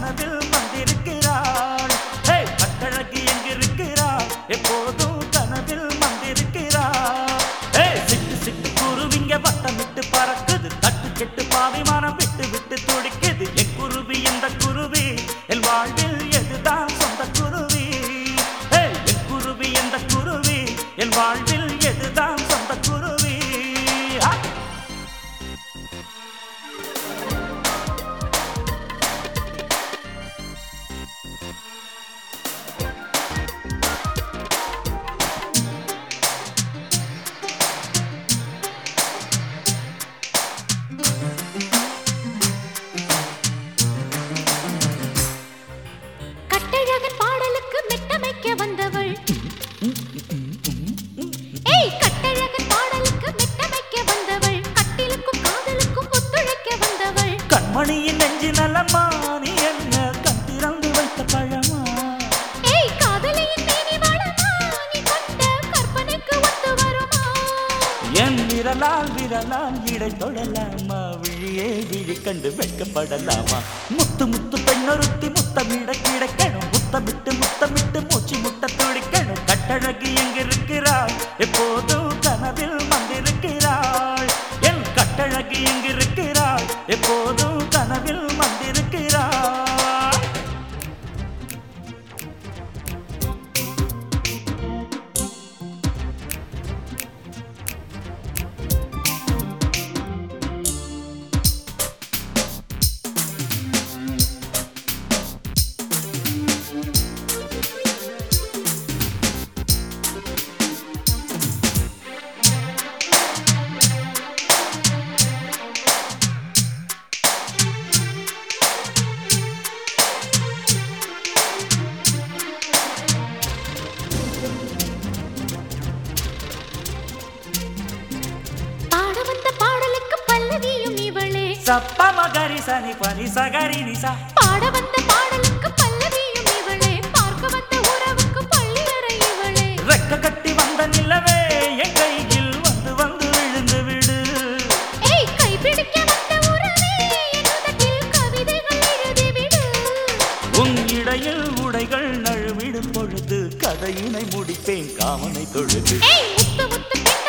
கனவில் வந்திருக்கிறாள். கட்டழகி எங்கிருக்கிறாள்? எப்போதும் கனவில் வந்திருக்கிறாள். சிட்டு சிட்டு குருவிங்க வட்டமிட்டு பறக்குது, தட்டு கெட்டு பாவிமானம் விட்டு விட்டு துடிக்குது. என் குருவி இந்த குருவி என் வாழ்வில் எதுதான் சொந்த குருவி. என் குருவி இந்த குருவி என் வாழ்வில் எதுதான் சொந்த குருவி. கட்டழகன் பாடலுக்கு மெட்டமைக்க வந்தவள். கட்டழகன் பாடலுக்கு மெட்டமைக்க வந்தவள். கட்டிலுக்கும் காதலுக்கும் ஒத்துழைக்க வந்தவள். கண்மணியின் நெஞ்சு நலமா, நீ என்ன கண் திறந்து வைத்த பழமா? காதலியின் மேனி வளமா, நீ கொண்ட கற்பனைக்கு ஒத்து வருமா? என் விரலால் விரலால் இடை தொடலாமா? விழியே விழி கண்டு வெட்கப்படலாமா? முத்து முத்து பெண்ணொருத்தி முத்தமிட கிடைக்கணும். முத்தமிட்டு முத்தமிட்டு மூச்சு முட்ட துடிக்கணும். கட்டழகி எங்கிருக்கிறாள்? எப்போதும் கனவில் வந்திருக்கிறாள். என் கட்டழகி எங்கிருக்கிறாள்? எப்போதும் கனவில் வந்திருக்கிறாள். பாட வந்த பாடலுக்கு பல்லவியும் இவளே. சப்ப மகரி சனி பனி சகரி நிசா. பாட வந்த பாடலுக்கு பல்லவியும் இவளே. பார்க்க வந்த உறவுக்கு பள்ளியறை இவளே. ரெக்க கட்டி வந்த நிலவே என் கையில் வந்து வந்து விழுந்து விடு. கைப்பிடிக்க வந்த உறவே, என் உதட்டில் கவிதைகள் எழுதிவிடு. உன் இடையில் உடைகள் நழுவிடும் பொழுது கதையினை முடிப்பேன் காமனை தொழுது. முத்து முத்து பெண்